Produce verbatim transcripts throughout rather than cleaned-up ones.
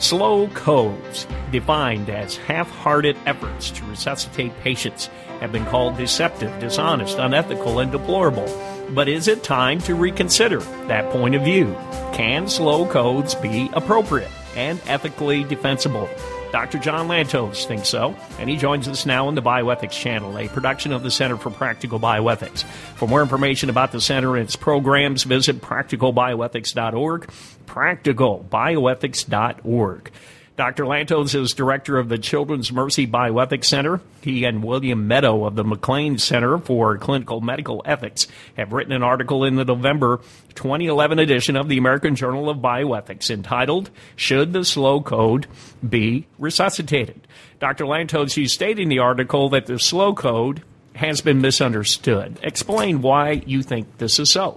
Slow codes, defined as half-hearted efforts to resuscitate patients, have been called deceptive, dishonest, unethical, and deplorable. But is it time to reconsider that point of view? Can slow codes be appropriate and ethically defensible? Doctor John Lantos thinks so, and he joins us now on the Bioethics Channel, a production of the Center for Practical Bioethics. For more information about the Center and its programs, visit practical bioethics dot org, practical bioethics dot org. Doctor Lantos is director of the Children's Mercy Bioethics Center. He and William Meadow of the McLean Center for Clinical Medical Ethics have written an article in the November twenty eleven edition of the American Journal of Bioethics entitled, Should the Slow Code Be Resuscitated? Doctor Lantos, you state in the article that the slow code has been misunderstood. Explain why you think this is so.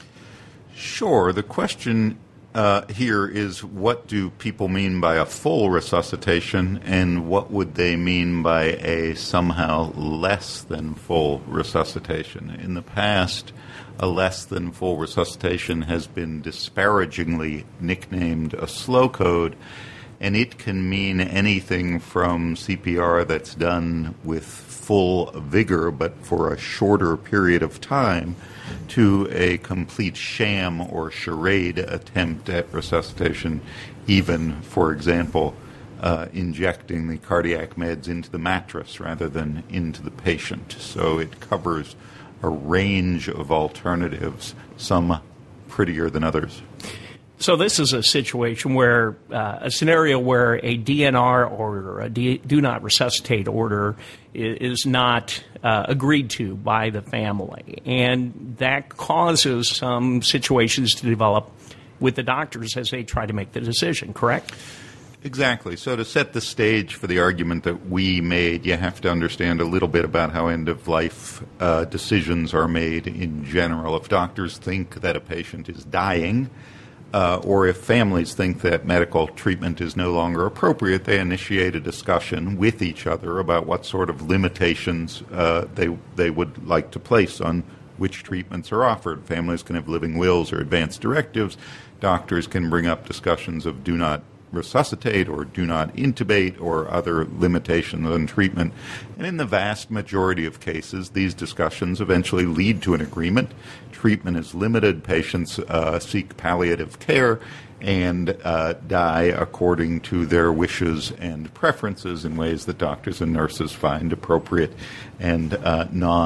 Sure. The question Uh, here is, what do people mean by a full resuscitation, and what would they mean by a somehow less than full resuscitation? In the past, a less than full resuscitation has been disparagingly nicknamed a slow code, and it can mean anything from C P R that's done with full vigor but for a shorter period of time to a complete sham or charade attempt at resuscitation, even, for example, uh, injecting the cardiac meds into the mattress rather than into the patient. So it covers a range of alternatives, some prettier than others. So this is a situation where, uh, a scenario where a D N R order, a D, do not resuscitate order, is, is not uh, agreed to by the family. And that causes some situations to develop with the doctors as they try to make the decision, correct? Exactly. So to set the stage for the argument that we made, you have to understand a little bit about how end-of-life uh, decisions are made in general. If doctors think that a patient is dying, Uh, or if families think that medical treatment is no longer appropriate, they initiate a discussion with each other about what sort of limitations uh, they they would like to place on which treatments are offered. Families can have living wills or advance directives. Doctors can bring up discussions of do not resuscitate or do not intubate or other limitations on treatment. And in the vast majority of cases, these discussions eventually lead to an agreement. Treatment is limited. Patients uh, seek palliative care and uh, die according to their wishes and preferences in ways that doctors and nurses find appropriate and uh,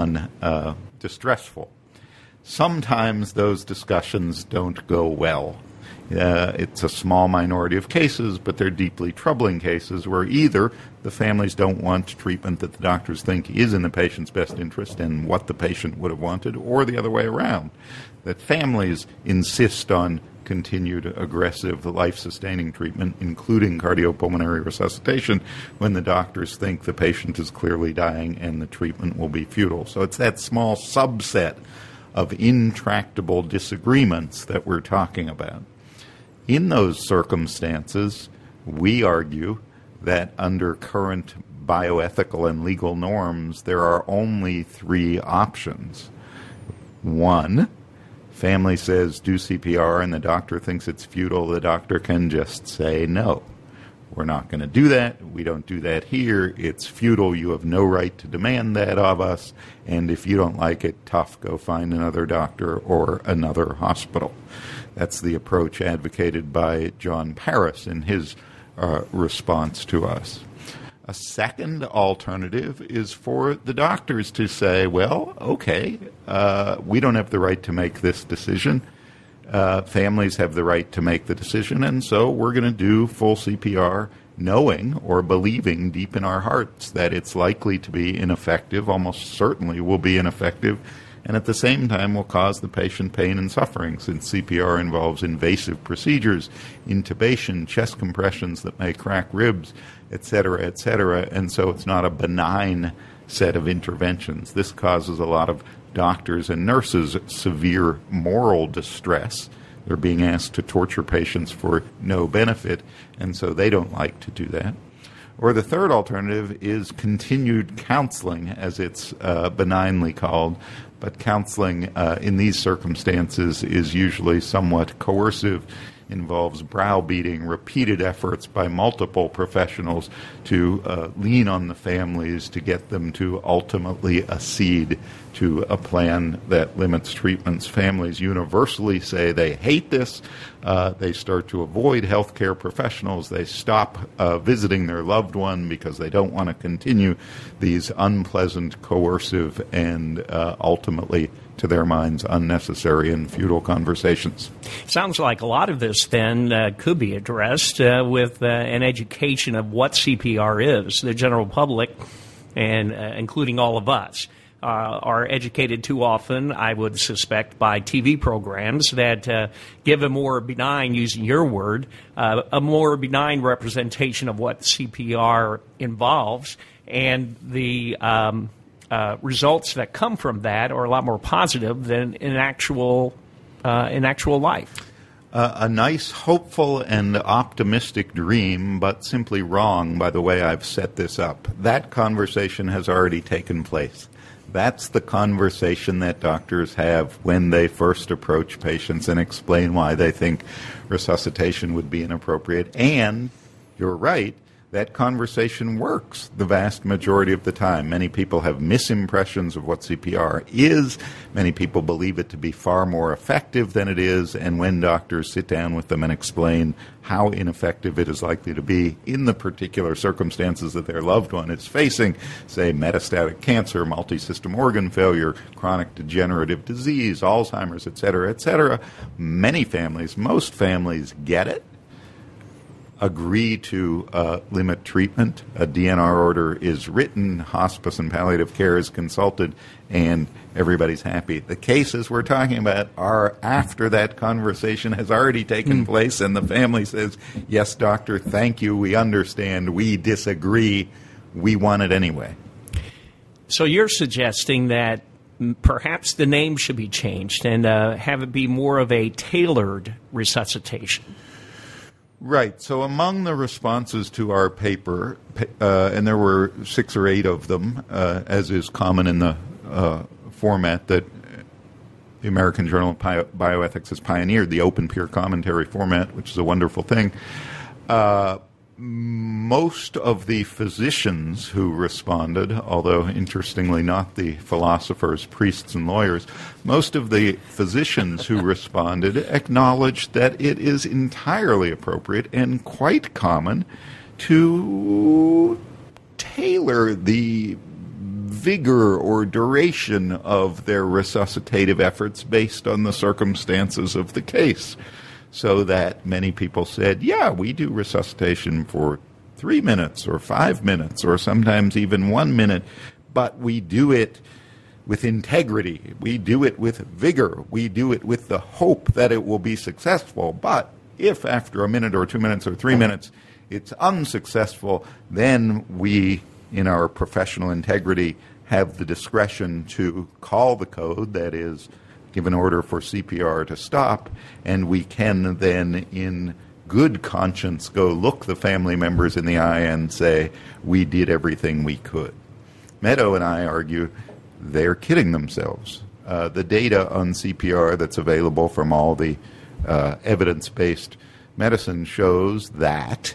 non-distressful. Uh, Sometimes those discussions don't go well. Uh, it's a small minority of cases, but they're deeply troubling cases where either the families don't want treatment that the doctors think is in the patient's best interest and what the patient would have wanted, or the other way around, that families insist on continued aggressive life-sustaining treatment, including cardiopulmonary resuscitation, when the doctors think the patient is clearly dying and the treatment will be futile. So it's that small subset of intractable disagreements that we're talking about. In those circumstances, we argue that under current bioethical and legal norms, there are only three options. One, family says do C P R and the doctor thinks it's futile. The doctor can just say no. We're not going to do that. We don't do that here. It's futile. You have no right to demand that of us. And if you don't like it, tough, go find another doctor or another hospital. That's the approach advocated by John Paris in his uh, response to us. A second alternative is for the doctors to say, well, okay, uh, we don't have the right to make this decision. Uh, families have the right to make the decision, and so we're going to do full C P R knowing or believing deep in our hearts that it's likely to be ineffective, almost certainly will be ineffective, and at the same time will cause the patient pain and suffering, since C P R involves invasive procedures, intubation, chest compressions that may crack ribs, et cetera, et cetera, and so it's not a benign set of interventions. This causes a lot of doctors and nurses severe moral distress. They're being asked to torture patients for no benefit, and so they don't like to do that. Or the third alternative is continued counseling, as it's uh, benignly called, but counseling uh, in these circumstances is usually somewhat coercive involves browbeating, repeated efforts by multiple professionals to uh, lean on the families to get them to ultimately accede to a plan that limits treatments. Families universally say they hate this. Uh, they start to avoid healthcare professionals. They stop uh, visiting their loved one because they don't want to continue these unpleasant, coercive, and uh, ultimately, to their minds, unnecessary and futile conversations. Sounds like a lot of this, then, uh, could be addressed uh, with uh, an education of what C P R is. The general public, and uh, including all of us, uh, are educated too often, I would suspect, by T V programs that uh, give a more benign, using your word, uh, a more benign representation of what C P R involves, and the um, Uh, results that come from that are a lot more positive than in actual uh, in actual life. Uh, a nice, hopeful, and optimistic dream, but simply wrong by the way I've set this up. That conversation has already taken place. That's the conversation that doctors have when they first approach patients and explain why they think resuscitation would be inappropriate. And you're right, that conversation works the vast majority of the time. Many people have misimpressions of what C P R is. Many people believe it to be far more effective than it is. And when doctors sit down with them and explain how ineffective it is likely to be in the particular circumstances that their loved one is facing, say metastatic cancer, multisystem organ failure, chronic degenerative disease, Alzheimer's, et cetera, et cetera, many families, most families get it, agree to uh, limit treatment. A D N R order is written, hospice and palliative care is consulted, and everybody's happy. The cases we're talking about are after that conversation has already taken mm. place, and the family says, yes, doctor, thank you, we understand, we disagree, we want it anyway. So you're suggesting that perhaps the name should be changed and uh, have it be more of a tailored resuscitation. Right. So among the responses to our paper, uh, and there were six or eight of them, uh, as is common in the uh, format that the American Journal of Bio- Bioethics has pioneered, the open peer commentary format, which is a wonderful thing. Uh, most of the physicians who responded, although interestingly not the philosophers, priests, and lawyers, most of the physicians who responded acknowledged that it is entirely appropriate and quite common to tailor the vigor or duration of their resuscitative efforts based on the circumstances of the case. So that many people said, yeah, we do resuscitation for three minutes or five minutes or sometimes even one minute, but we do it with integrity. We do it with vigor. We do it with the hope that it will be successful. But if after a minute or two minutes or three minutes it's unsuccessful, then we, in our professional integrity, have the discretion to call the code, that is, give an order for C P R to stop, and we can then, in good conscience, go look the family members in the eye and say, we did everything we could. Meadow and I argue they're kidding themselves. Uh, the data on C P R that's available from all the uh, evidence-based medicine shows that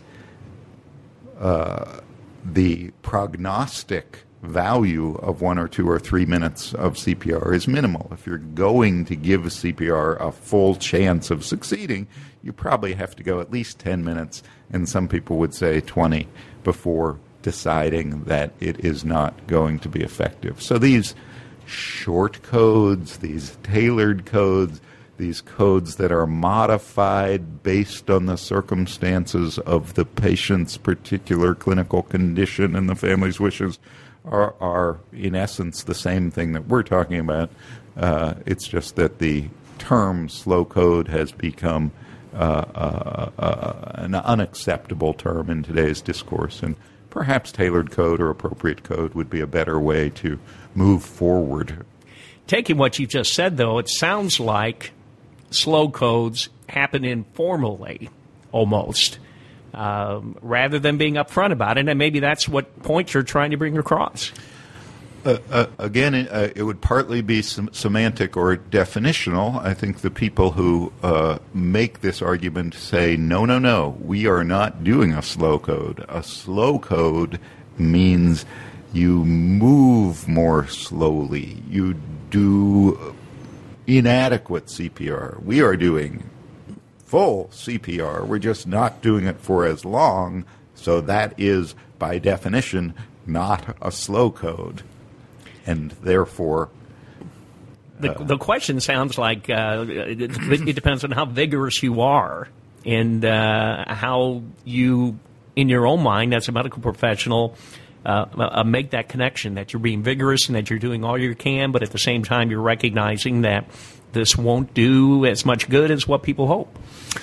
uh, the prognostic value of one or two or three minutes of C P R is minimal. If you're going to give C P R a full chance of succeeding, you probably have to go at least ten minutes, and some people would say twenty, before deciding that it is not going to be effective. So these short codes, these tailored codes, these codes that are modified based on the circumstances of the patient's particular clinical condition and the family's wishes, Are, are in essence the same thing that we're talking about. Uh, it's just that the term slow code has become uh, uh, uh, an unacceptable term in today's discourse, and perhaps tailored code or appropriate code would be a better way to move forward. Taking what you just said, though, it sounds like slow codes happen informally, almost. Um, rather than being upfront about it, and maybe that's what point you're trying to bring across. Uh, uh, again, uh, it would partly be sem- semantic or definitional. I think the people who uh, make this argument say, no, no, no, we are not doing a slow code. A slow code means you move more slowly. You do inadequate C P R. We are doing full C P R. We're just not doing it for as long, so that is, by definition, not a slow code. And therefore, the, uh, the question sounds like uh, it, it depends on how vigorous you are and uh, how you, in your own mind, as a medical professional, uh, uh, make that connection that you're being vigorous and that you're doing all you can, but at the same time you're recognizing that this won't do as much good as what people hope.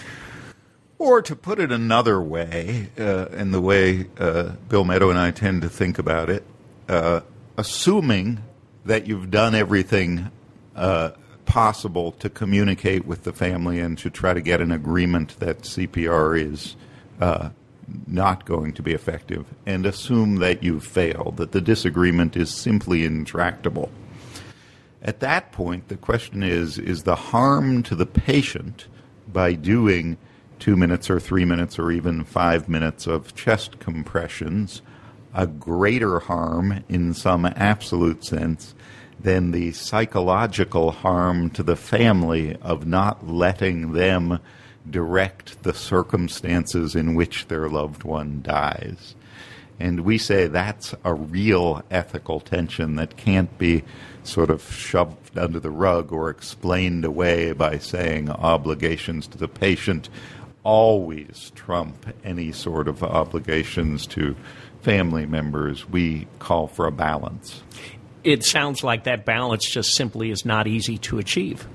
Or to put it another way, uh, in the way uh, Bill Meadow and I tend to think about it, uh, assuming that you've done everything uh, possible to communicate with the family and to try to get an agreement that C P R is uh, not going to be effective, and assume that you've failed, that the disagreement is simply intractable. At that point, the question is, is the harm to the patient by doing two minutes or three minutes or even five minutes of chest compressions a greater harm in some absolute sense than the psychological harm to the family of not letting them direct the circumstances in which their loved one dies? And we say that's a real ethical tension that can't be sort of shoved under the rug or explained away by saying obligations to the patient always trump any sort of obligations to family members. We call for a balance. It sounds like that balance just simply is not easy to achieve.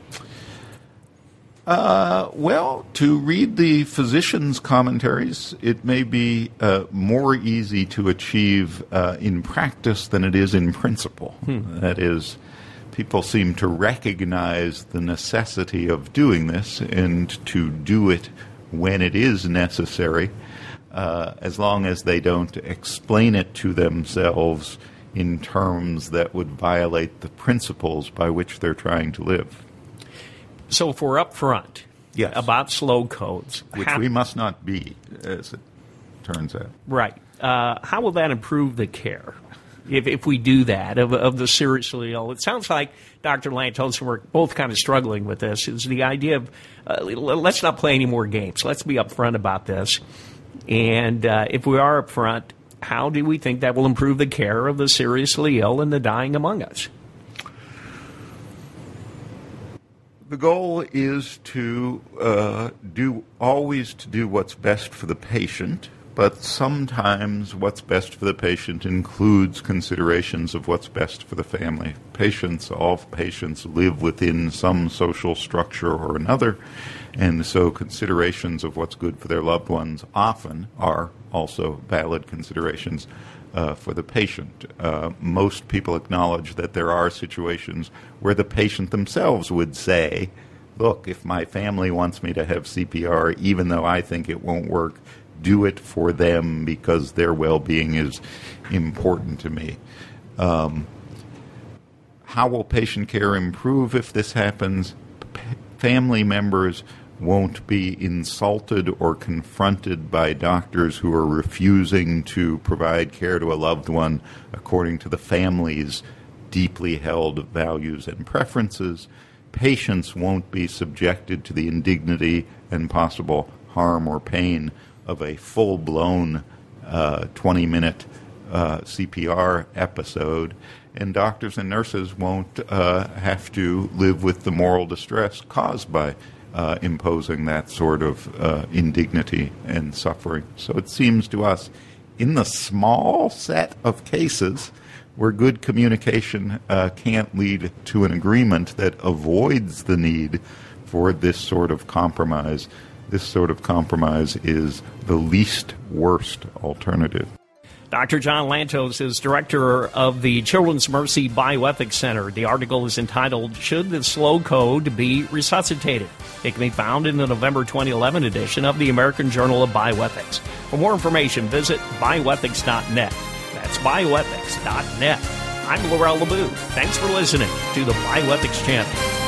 Uh, well, to read the physician's commentaries, it may be uh, more easy to achieve uh, in practice than it is in principle. Hmm. That is, people seem to recognize the necessity of doing this and to do it when it is necessary, uh, as long as they don't explain it to themselves in terms that would violate the principles by which they're trying to live. So if we're up front yes. about slow codes, which how, we must not be, as it turns out. Right. Uh, how will that improve the care if, if we do that of, of the seriously ill? It sounds like Doctor Lantos and we're both kind of struggling with this, is the idea of uh, let's not play any more games. Let's be up front about this. And uh, if we are up front, how do we think that will improve the care of the seriously ill and the dying among us? The goal is to uh, do always to do what's best for the patient, but sometimes what's best for the patient includes considerations of what's best for the family. Patients, all patients live within some social structure or another, and so considerations of what's good for their loved ones often are also valid considerations uh, for the patient. Uh, most people acknowledge that there are situations where the patient themselves would say, look, if my family wants me to have C P R, even though I think it won't work, do it for them because their well-being is important to me. Um, how will patient care improve if this happens? P- family members won't be insulted or confronted by doctors who are refusing to provide care to a loved one according to the family's deeply held values and preferences. Patients won't be subjected to the indignity and possible harm or pain of a full-blown uh, twenty-minute uh, C P R episode, and doctors and nurses won't uh, have to live with the moral distress caused by uh, imposing that sort of uh, indignity and suffering. So it seems to us, in the small set of cases where good communication uh, can't lead to an agreement that avoids the need for this sort of compromise, this sort of compromise is the least worst alternative. Doctor John Lantos is director of the Children's Mercy Bioethics Center. The article is entitled, Should the Slow Code Be Resuscitated? It can be found in the November twenty eleven edition of the American Journal of Bioethics. For more information, visit bioethics dot net. That's bioethics dot net. I'm Laurel LeBoux. Thanks for listening to the Bioethics Channel.